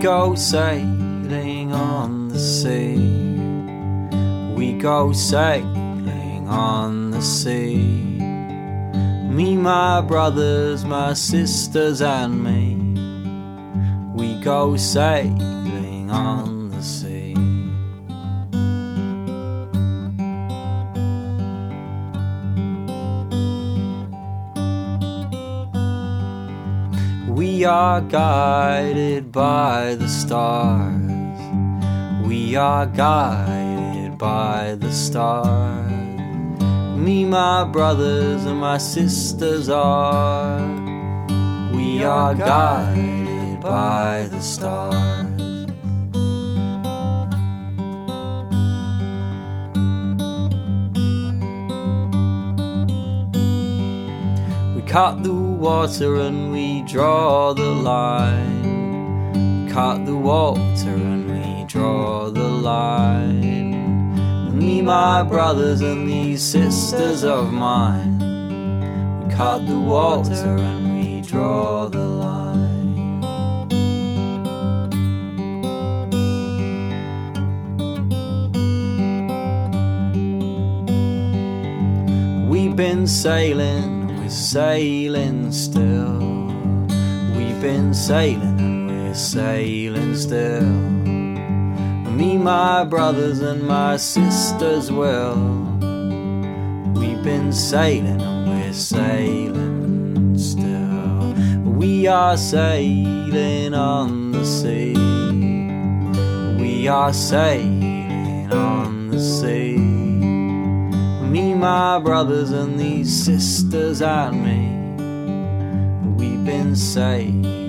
go sailing on the sea. We go sailing on the sea. Me, my brothers, my sisters and me. We go sailing on the sea. We are guided by the stars. We are guided by the stars. Me, my brothers and my sisters are. We are guided by the stars. We cut the water and we draw the line. Cut the water and we draw the line. Me, my brothers and these sisters of mine. We cut the water and we draw the line. We've been sailing, we're sailing still. We've been sailing and we're sailing still. Me, my brothers and my sisters will. We've been sailing and we're sailing still. We are sailing on the sea. We are sailing on the sea. Me, my brothers and these sisters and me. We've been sailing